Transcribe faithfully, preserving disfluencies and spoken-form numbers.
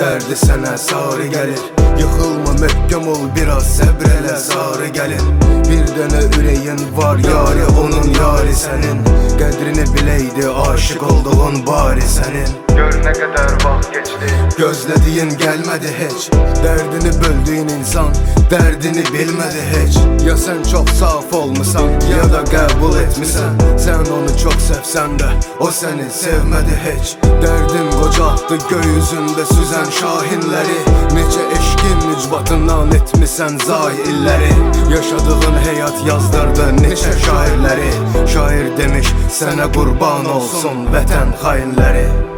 Dərdi sənə sarı gəlir. Yıxılma, möhkəm ol, biraz səbr elə, sarı gəlir. Bir dənə ürəyin var, yari onun, yari sənin. Qədrini biləydi, aşık olduğun bari sənin. Gör nə qədər vaxt geçdi, gözlədiyin gəlmədi heç. Dərdini böldüyün insan dərdini bilmədi heç. Ya sən çox saf olmusan, ya da qəbul etmisən. Sən onu çox sevsən də o səni sevmədi heç. Dərdin qocaltdı göy üzündə süzən şahinləri. Neçə eşqin mücbatından etmisən zay illəri. Yaşadığın həyat yazdırdı neçə şairləri. Şair demiş sənə qurban olsun vətən xainləri.